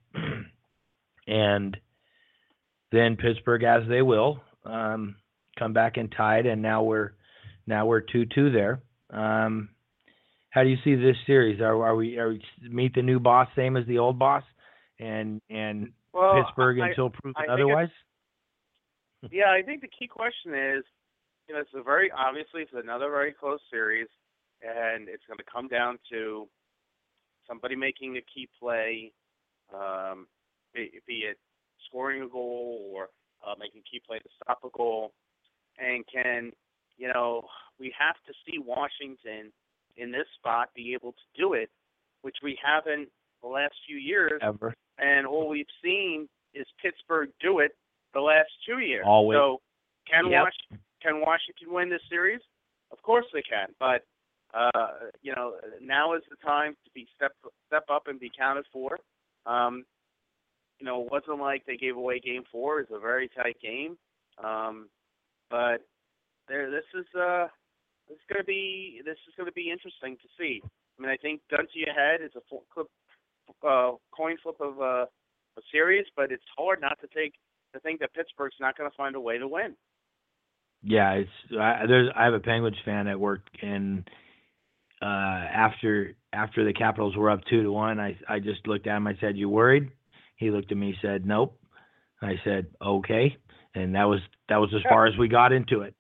And then Pittsburgh, as they will, um, come back and tied, and now we're now we're two two there. Um, how do you see this series? Are, are we are we meet the new boss, same as the old boss, and and well, Pittsburgh I, until proven I otherwise? Yeah, I think the key question is, you know, it's a very obviously it's another very close series, and it's going to come down to somebody making a key play, um, be, be it scoring a goal or uh, making a key play to stop a goal. And can, you know, we have to see Washington in this spot be able to do it, which we haven't the last few years. Ever. And all we've seen is Pittsburgh do it the last two years. Always. So can, Yep. Was- can Washington win this series? Of course they can. But, uh, you know, now is the time to be step, step up and be counted for. Um, You know, it wasn't like they gave away Game Four. It's a very tight game, um, but there. This is uh, this is gonna be this is gonna be interesting to see. I mean, I think gun to your head is a full clip, uh, coin flip of uh, a series, but it's hard not to take to think that Pittsburgh's not going to find a way to win. Yeah, it's I, there's I have a Penguins fan at work, and uh, after after the Capitals were up two to one, I I just looked at him. I said, "You worried?" He looked at me, said, "Nope." I said, "Okay," and that was that was as far as we got into it.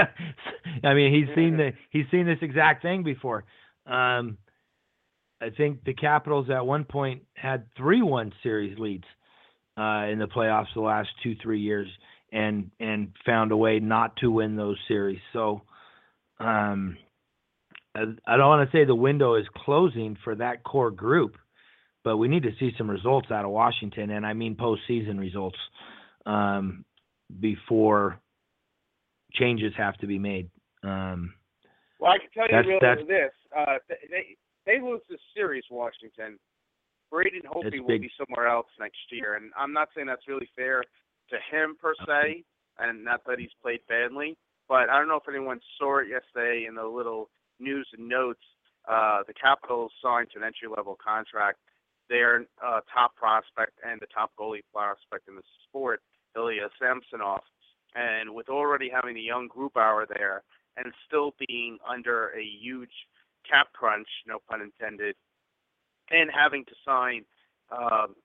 I mean, he's seen the he's seen this exact thing before. Um, I think the Capitals at one point had three one series leads uh, in the playoffs the last two three years, and and found a way not to win those series. So um, I, I don't want to say the window is closing for that core group, but we need to see some results out of Washington, and I mean postseason results, um, before changes have to be made. Um, well, I can tell that's, you that's, really this: uh, they they lose this series, Washington. Braden Holtby will be somewhere else next year, and I'm not saying that's really fair to him per se, and not that he's played badly, but I don't know if anyone saw it yesterday in the little news and notes. Uh, the Capitals signed to an entry-level contract their uh, top prospect and the top goalie prospect in the sport, Ilya Samsonov. And with already having a young Grubauer there and still being under a huge cap crunch, no pun intended, and having to sign um,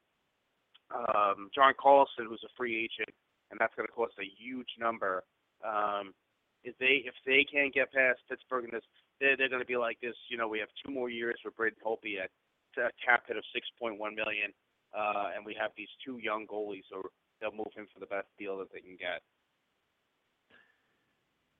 um, John Carlson, who's a free agent, and that's going to cost a huge number. Um, if they if they can't get past Pittsburgh in this, they're, they're going to be like this. You know, we have two more years for Braden Holtby at a cap hit of six point one million dollars, uh, and we have these two young goalies, so they'll move him for the best deal that they can get.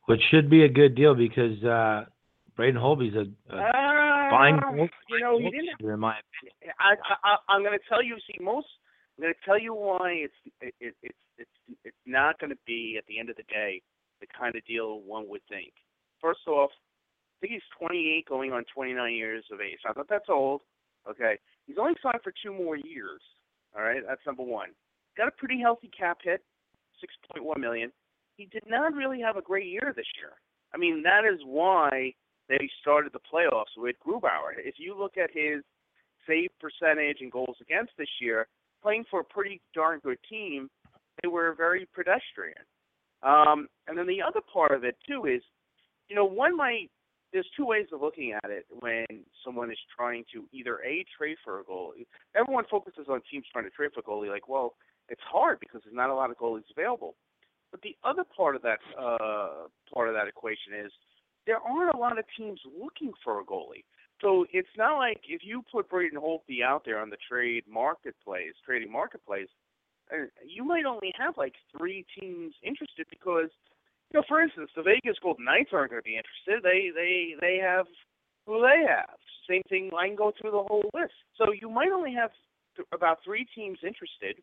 Which should be a good deal because uh, Braden Holby's a, a uh, fine goal, you know, he didn't. in my opinion. I, I, I'm going to tell you. See, most. I'm going to tell you why it's it, it, it's it's it's not going to be at the end of the day the kind of deal one would think. First off, I think he's twenty-eight, going on twenty-nine years of age. I thought that's old. Okay, he's only signed for two more years. All right, that's number one. Got a pretty healthy cap hit, six point one million. He did not really have a great year this year. I mean, that is why they started the playoffs with Grubauer. If you look at his save percentage and goals against this year, playing for a pretty darn good team, they were very pedestrian. Um, and then the other part of it, too, is, you know, one might, there's two ways of looking at it when someone is trying to either, A, trade for a goalie. Everyone focuses on teams trying to trade for a goalie, like, well, it's hard because there's not a lot of goalies available. But the other part of that uh, part of that equation is there aren't a lot of teams looking for a goalie. So it's not like if you put Braden Holtby out there on the trade marketplace, trading marketplace, you might only have like three teams interested because, you know, for instance, the Vegas Golden Knights aren't going to be interested. They they they have who they have. Same thing. I can go through the whole list. So you might only have th- about three teams interested.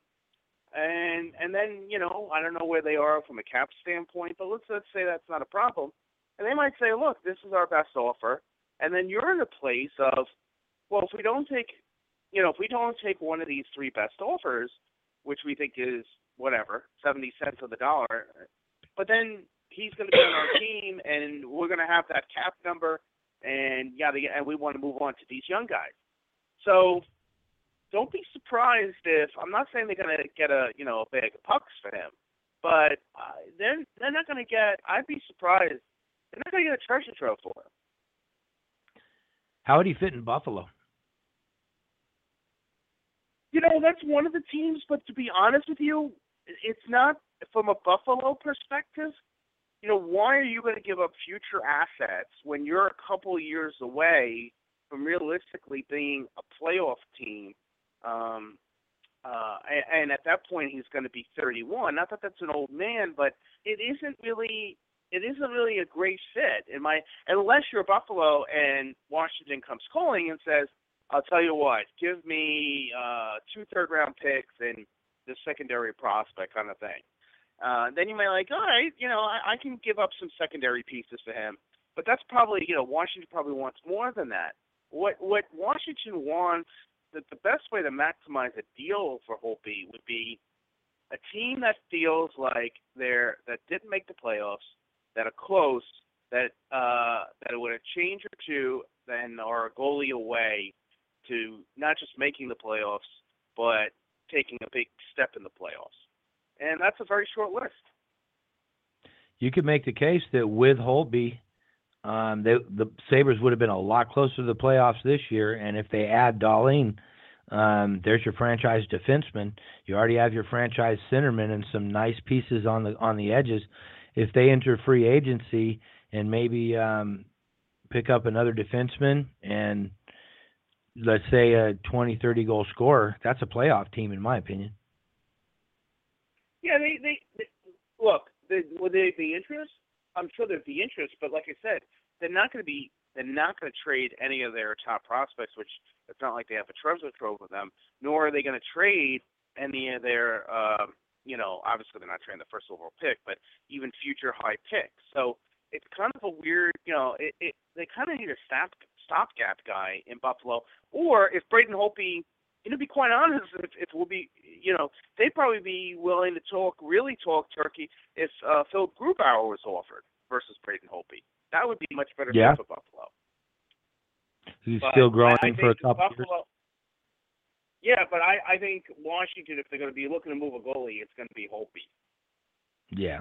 And and then, you know, I don't know where they are from a cap standpoint, but let's let's say that's not a problem. And they might say, look, this is our best offer. And then you're in a place of, well, if we don't take, you know, if we don't take one of these three best offers, which we think is whatever, seventy cents on the dollar, but then he's going to be on our team and we're going to have that cap number and yada, yada, and we want to move on to these young guys. So don't be surprised if, I'm not saying they're going to get a, you know, a bag of pucks for him, but uh, they're, they're not going to get, I'd be surprised, they're not going to get a treasure trove for him. How would he fit in Buffalo? You know, that's one of the teams, but to be honest with you, it's not from a Buffalo perspective. You know, why are you going to give up future assets when you're a couple years away from realistically being a playoff team? Um, uh, and, and at that point, he's going to be thirty-one. Not that that's an old man, but it isn't really it isn't really a great fit in my unless you're Buffalo and Washington comes calling and says, I'll tell you what, give me uh, two third-round picks and the secondary prospect kind of thing. Uh, then you may like, all right, you know, I, I can give up some secondary pieces for him. But that's probably, you know, Washington probably wants more than that. What what Washington wants, the, the best way to maximize a deal for Holtby would be a team that feels like they're that didn't make the playoffs, that are close, that uh, that would a change or two, then are a goalie away to not just making the playoffs, but taking a big step in the playoffs. And that's a very short list. You could make the case that with Holtby, um, they, the Sabres would have been a lot closer to the playoffs this year. And if they add Dahlin, um, there's your franchise defenseman. You already have your franchise centerman and some nice pieces on the on the edges. If they enter free agency and maybe um, pick up another defenseman and let's say a twenty, thirty goal scorer, that's a playoff team in my opinion. Yeah, they, they, they look, they, would they be interest? I'm sure there'd be interest, but like I said, they're not going to be, they're not going to trade any of their top prospects, which it's not like they have a treasure trove with them, nor are they going to trade any of their, uh, you know, obviously they're not trading the first overall pick, but even future high picks. So it's kind of a weird, you know, it, it they kind of need a stop, stopgap guy in Buffalo, or if Braden Holtby, you know, to be quite honest, if, if we'll be, you know, they'd probably be willing to talk, really talk turkey if uh, Phil Grubauer was offered versus Braden Holtby. That would be much better yeah. for Buffalo. He's but still growing I, I for a couple Buffalo, years. Yeah, but I, I think Washington, if they're going to be looking to move a goalie, it's going to be Holtby. Yeah.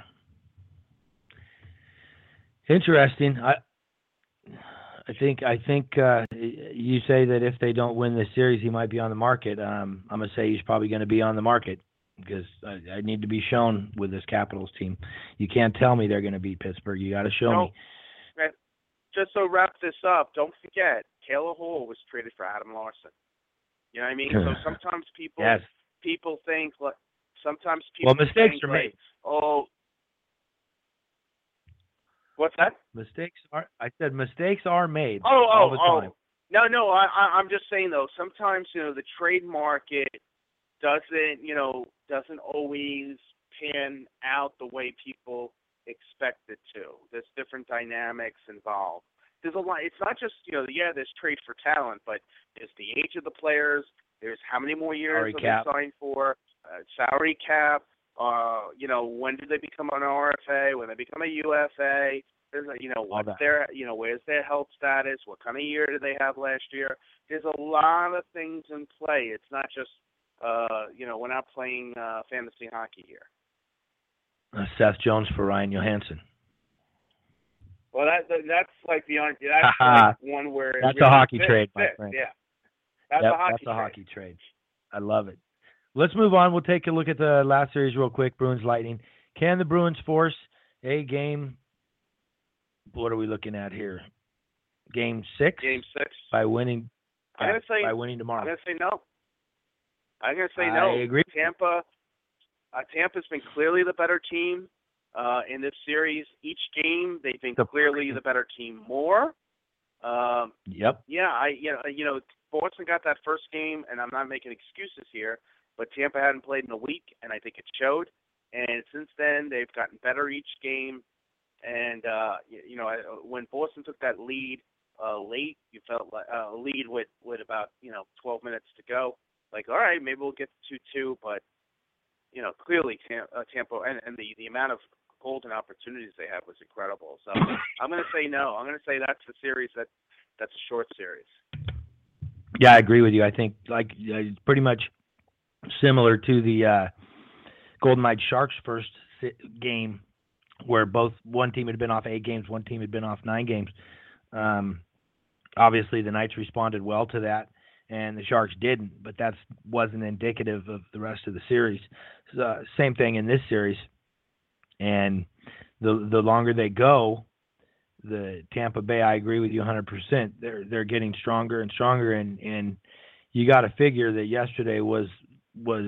Interesting. I I think I think uh, you say that if they don't win this series, he might be on the market. Um, I'm gonna say he's probably going to be on the market because I, I need to be shown with this Capitals team. You can't tell me they're going to beat Pittsburgh. You got to show no. me. Just to wrap this up, don't forget Taylor Hall was traded for Adam Larson. You know what I mean? So sometimes people yes. people think like sometimes people well mistakes think are like, made. oh. What's that? Mistakes are. I said mistakes are made Oh, all oh, the oh. time. No, no. I, I, I'm just saying though. Sometimes you know the trade market doesn't, you know, doesn't always pan out the way people expect it to. There's different dynamics involved. There's a lot. It's not just, you know, yeah, there's trade for talent, but there's the age of the players. There's how many more years Salary are cap. they signed for? Uh, salary cap. Uh, you know, when do they become an R F A? When they become a U F A? There's a, you know, what's their, you know, where's their health status? What kind of year did they have last year? There's a lot of things in play. It's not just, uh, you know, we're not playing uh, fantasy hockey here. Uh, Seth Jones for Ryan Johansson. Well, that, that that's like the that's like one where it that's really a hockey fits, trade, my fits, friend. Yeah, that's yep, a hockey. That's a trade. hockey trade. I love it. Let's move on. We'll take a look at the last series real quick. Bruins Lightning. Can the Bruins force a game? What are we looking at here? Game six. Game six. By winning. I'm gonna say by winning tomorrow. I'm gonna say no. I'm gonna say no. I agree. Tampa. Uh, Tampa's been clearly the better team uh, in this series. Each game, they've been the clearly the better team more. Um, yep. Yeah, I you know you know Boston got that first game, and I'm not making excuses here, but Tampa hadn't played in a week, and I think it showed. And since then, they've gotten better each game. And uh, you, you know, when Boston took that lead uh, late, you felt like a uh, lead with with about you know twelve minutes to go. Like, all right, maybe we'll get to two two, but you know, clearly Tampa, uh, Tampa and, and the, the amount of golden opportunities they had was incredible. So I'm going to say no. I'm going to say that's the series that that's a short series. Yeah, I agree with you. I think like uh, it's pretty much similar to the uh, Golden Knights Sharks first game, where both one team had been off eight games, one team had been off nine games. Um, obviously, the Knights responded well to that, and the Sharks didn't, but that wasn't indicative of the rest of the series. So, uh, same thing in this series, and the the longer they go, the Tampa Bay, I agree with you one hundred percent. They're they're getting stronger and stronger, and, and you got to figure that yesterday was was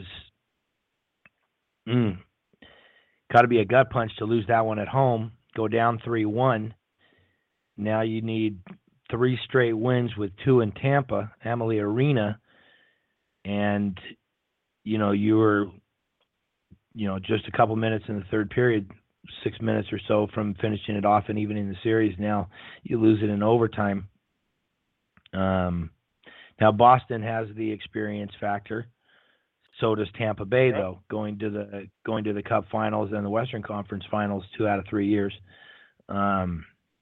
mm, got to be a gut punch to lose that one at home, go down three one. Now you need three straight wins with two in Tampa, Amalie Arena, and you know you were, you know, just a couple minutes in the third period, six minutes or so from finishing it off and even in the series. Now you lose it in overtime. Um, now Boston has the experience factor. So does Tampa Bay, yep. though, going to the going to the Cup Finals and the Western Conference Finals two out of three years. Um,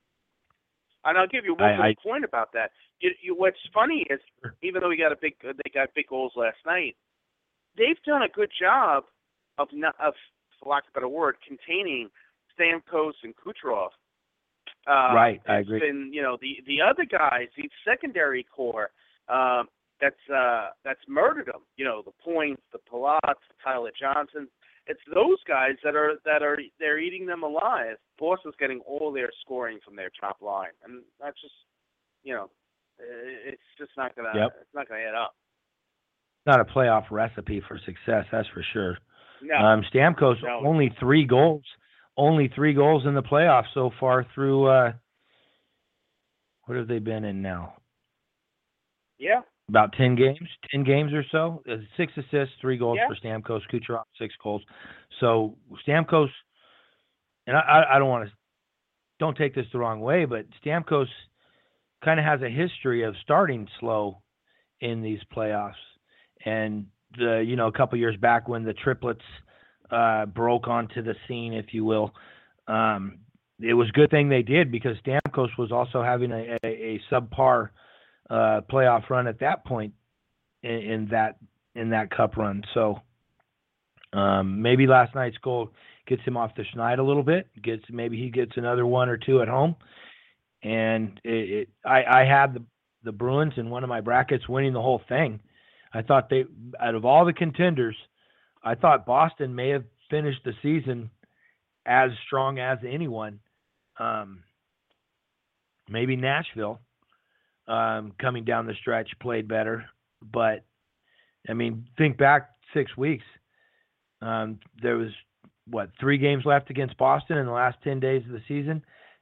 And I'll give you one I, I, point about that. You, you, what's funny is, even though we got a big, they got big goals last night, they've done a good job of, not, of for lack of a better word, containing Stamkos and Kucherov. Uh, right, I agree. Been, you know, the the other guys, the secondary core, uh, that's uh, that's murdered them. You know, the Points, the Palats, the Tyler Johnson. It's those guys that are that are they're eating them alive. Boston's getting all their scoring from their top line, and that's just, you know, it's just not gonna yep. it's not gonna add up. Not a playoff recipe for success, that's for sure. No. Um, Stamkos no. only three goals, only three goals in the playoffs so far through. Uh, what have they been in now? Yeah. About ten games, ten games or so. Six assists, three goals yeah. for Stamkos. Kucherov, six goals. So Stamkos, and I, I don't want to, don't take this the wrong way, but Stamkos kind of has a history of starting slow in these playoffs. And the, you know, a couple years back when the triplets uh, broke onto the scene, if you will, um, it was a good thing they did, because Stamkos was also having a, a, a subpar uh, playoff run at that point in, in that in that cup run. So um, maybe last night's goal gets him off the schneid a little bit. Gets maybe he gets another one or two at home. And it, it, I, I had the the Bruins in one of my brackets winning the whole thing. I thought they, out of all the contenders, I thought Boston may have finished the season as strong as anyone. Um, maybe Nashville, um, coming down the stretch, played better. But, I mean, think back six weeks. Um, there was, what, three games left against Boston in the last ten days of the season.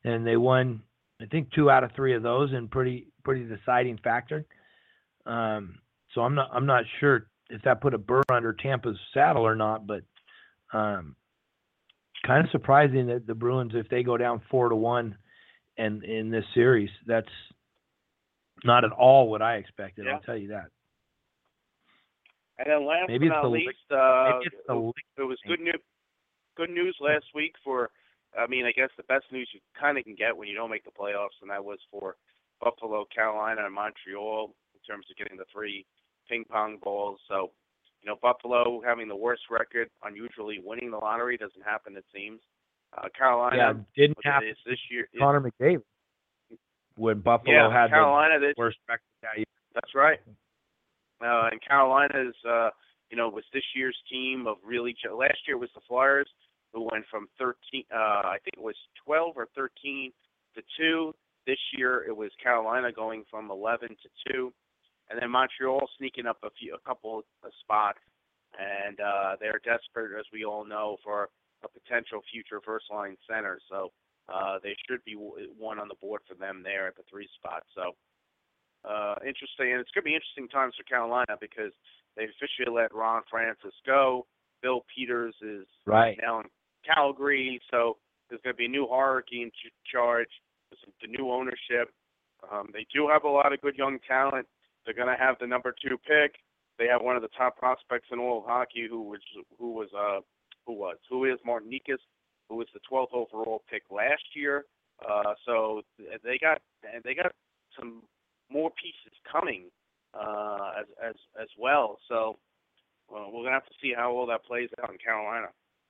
and they won, I think, two out of three of those in pretty pretty deciding factor. Um, so I'm not I'm not sure if that put a burr under Tampa's saddle or not, but um, kind of surprising that the Bruins, if they go down four to one, and in this series, that's not at all what I expected. Yeah. I'll tell you that. And then last Maybe but it's not the least, uh, maybe it's the it was good news. Good news last week for, I mean, I guess the best news you kind of can get when you don't make the playoffs, and that was for Buffalo, Carolina, and Montreal in terms of getting the three ping pong balls. So, you know, Buffalo having the worst record, unusually winning the lottery doesn't happen, it seems. Uh, Carolina yeah, didn't have happen this year. Connor McDavid when Buffalo yeah, had Carolina the this, worst record that year. That's right. Uh, and Carolina's, uh, you know, was this year's team of really. Last year was the Flyers, who went from thirteen. Uh, I think it was twelve or thirteen to two. This year it was Carolina going from eleven to two, and then Montreal sneaking up a few, a couple of spots, and uh, they're desperate, as we all know, for a potential future first line center. So uh, they should be one on the board for them there at the three spot. So. Uh, interesting, and it's going to be interesting times for Carolina because they officially let Ron Francis go. Bill Peters is right now in Calgary, so there's going to be a new hierarchy in ch- charge. There's the new ownership. Um, they do have a lot of good young talent. They're going to have the number two pick. They have one of the top prospects in all of hockey, who was who was uh who was who is Martin Nikas, who was the twelfth overall pick last year. Uh, so they got they got some more pieces coming uh, as as as well. So well, we're gonna have to see how all that plays out in Carolina.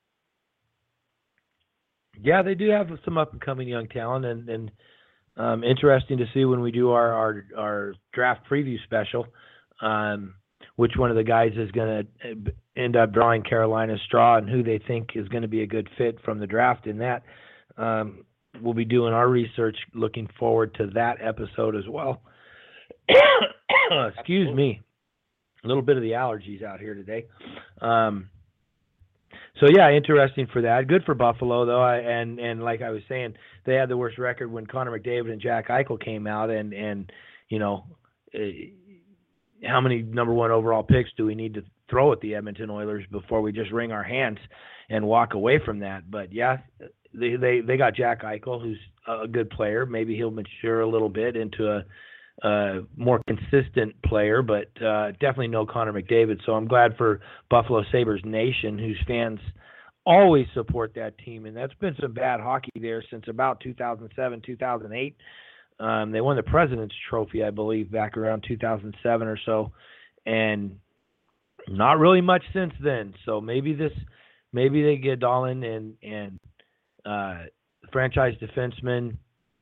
Yeah, they do have some up and coming young talent, and and um, interesting to see when we do our our, our draft preview special, um, which one of the guys is going to end up drawing Carolina's straw and who they think is going to be a good fit from the draft. In that, um, we'll be doing our research, looking forward to that episode as well. Excuse Absolutely. me, a little bit of the allergies out here today. Um, so yeah, interesting for that. Good for Buffalo though, I, and and like I was saying, they had the worst record when Connor McDavid and Jack Eichel came out, and and you know, uh, how many number one overall picks do we need to throw at the Edmonton Oilers before we just wring our hands and walk away from that? But yeah, they they they got Jack Eichel, who's a good player. Maybe he'll mature a little bit into a Uh, more consistent player, but uh, definitely no Connor McDavid. So I'm glad for Buffalo Sabres Nation, whose fans always support that team. And that's been some bad hockey there since about two thousand seven, two thousand eight. Um, they won the President's Trophy, I believe, back around two thousand seven or so. And not really much since then. So maybe this, maybe they get Dahlin and, and uh, franchise defenseman,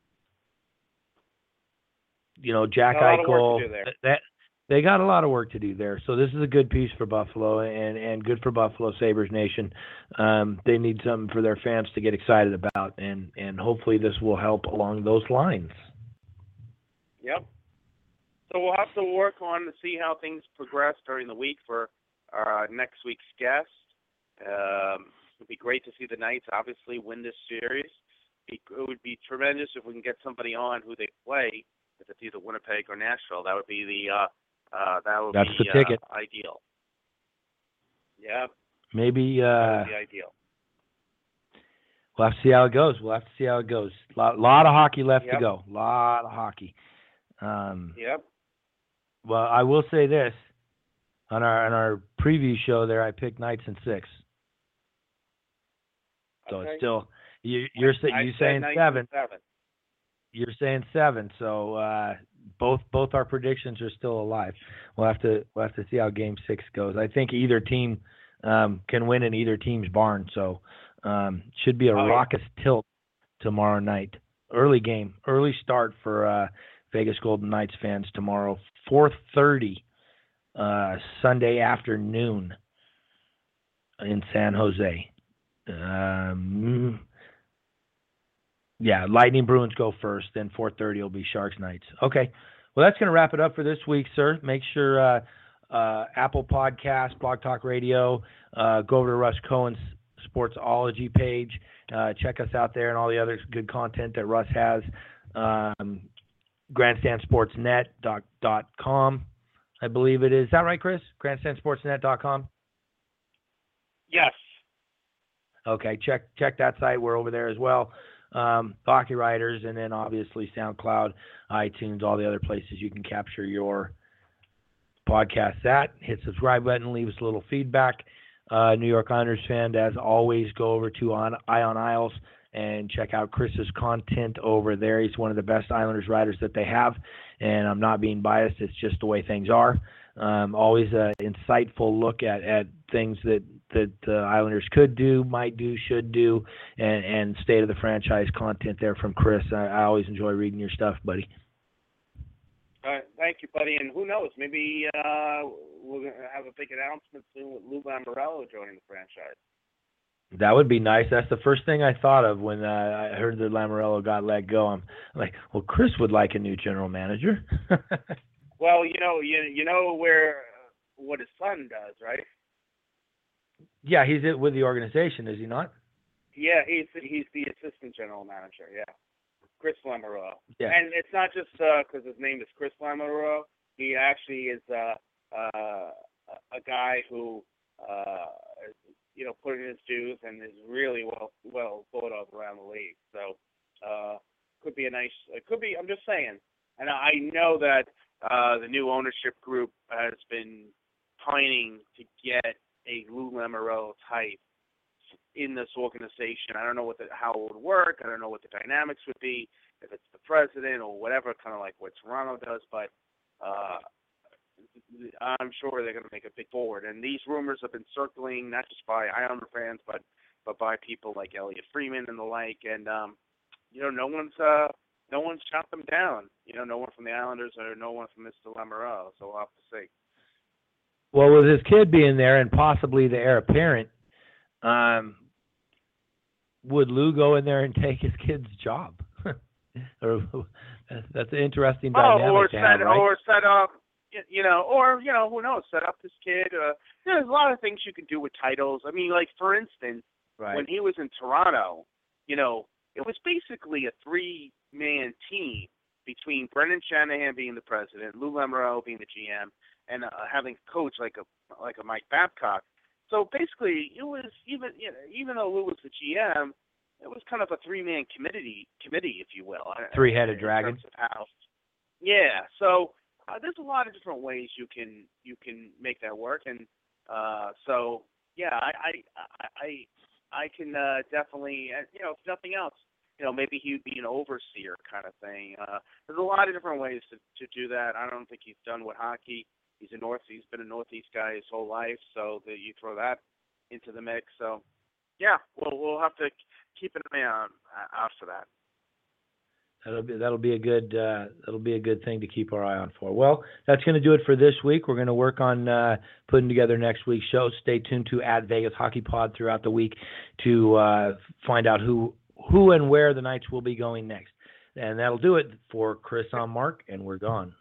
you know, Jack Eichel, that they got a lot of work to do there. So this is a good piece for Buffalo and, and good for Buffalo Sabres Nation. Um, they need something for their fans to get excited about, and, and hopefully this will help along those lines. Yep. So we'll have to work on to see how things progress during the week for our next week's guest. Um, it would be great to see the Knights obviously win this series. It would be tremendous if we can get somebody on who they play. If it's either Winnipeg or Nashville, that would be the uh, uh, that would That's be the ticket. Uh, ideal. Yeah. Maybe uh, that would be ideal. We'll have to see how it goes. We'll have to see how it goes. A lot, lot of hockey left yep. to go. A lot of hockey. Um, yep. Well, I will say this. On our on our preview show there, I picked Knights in six. So okay. it's still you, you're I, you I saying seven. seven. You're saying seven. So uh, both both our predictions are still alive. We'll have to we'll have to see how Game Six goes. I think either team um, can win in either team's barn. So um, should be a oh, raucous yeah. tilt tomorrow night. Early game, early start for uh, Vegas Golden Knights fans tomorrow. four thirty uh, Sunday afternoon in San Jose. Um, yeah, Lightning Bruins go first, then four thirty will be Sharks Knights. Okay, well, that's going to wrap it up for this week, sir. Make sure uh, uh, Apple Podcast, Blog Talk Radio, uh, go over to Russ Cohen's Sportsology page. Uh, check us out there and all the other good content that Russ has. Um, grandstand sports net dot com, I believe it is. Is that right, Chris? grandstand sports net dot com? Yes. Okay, check check that site. We're over there as well. Um, Hockey Writers, and then obviously SoundCloud, iTunes, all the other places you can capture your podcast at. Hit subscribe button, leave us a little feedback. Uh, New York Islanders fan, as always, go over to on Ion Isles and check out Chris's content over there. He's one of the best Islanders writers that they have, and I'm not being biased. It's just the way things are. Um, always an insightful look at, at things that that the Islanders could do, might do, should do, and, and state of the franchise content there from Chris. I, I always enjoy reading your stuff, buddy. All right, thank you, buddy. And who knows, maybe uh, we'll have a big announcement soon with Lou Lamoriello joining the franchise. That would be nice. That's the first thing I thought of when uh, I heard that Lamoriello got let go. I'm like, well, Chris would like a new general manager. Well, you know, you you know where what his son does, right? Yeah, he's with the organization, is he not? Yeah, he's he's the assistant general manager. Yeah, Chris Lamoriello. Yeah. And it's not just because uh, his name is Chris Lamoriello. He actually is uh, uh, a guy who uh, is, you know, put in his dues and is really well well thought of around the league. So uh, could be a nice. It could be. I'm just saying. And I know that uh, the new ownership group has been pining to get a Lou Lamoriello type in this organization. I don't know what the, how it would work. I don't know what the dynamics would be, if it's the president or whatever, kind of like what Toronto does. But uh, I'm sure they're going to make a big forward. And these rumors have been circling, not just by Islander fans, but but by people like Elliot Freeman and the like. And um, you know, no one's uh, no one's shot them down. You know, no one from the Islanders or no one from Mister Lamoriello. So we'll have to see. Well, with his kid being there and possibly the heir apparent, um, would Lou go in there and take his kid's job? Or, that's an interesting dynamic oh, or to set, have, right? Or set up, you know, or, you know, who knows, set up this kid. Uh, there's a lot of things you can do with titles. I mean, like, for instance, Right. when he was in Toronto, you know, it was basically a three-man team between Brendan Shanahan being the president, Lou Lamoriello being the G M, and uh, having a coach like a like a Mike Babcock. So basically, it was even you know, even though Lou was the G M, it was kind of a three-man committee, committee, if you will. Three-headed dragon. How, yeah. So uh, there's a lot of different ways you can you can make that work, and uh, so yeah, I I I, I can uh, definitely uh, you know, if nothing else, you know, maybe he would be an overseer kind of thing. Uh, there's a lot of different ways to to do that. I don't think he's done with hockey. He's a North. He's been a Northeast guy his whole life, so that you throw that into the mix. So, yeah, we'll we'll have to keep an eye on out for that. That'll be that'll be a good uh, that'll be a good thing to keep our eye on for. Well, that's going to do it for this week. We're going to work on uh, putting together next week's show. Stay tuned to at Vegas Hockey Pod throughout the week to uh, find out who who and where the Knights will be going next. And that'll do it for Chris on Mark, and we're gone.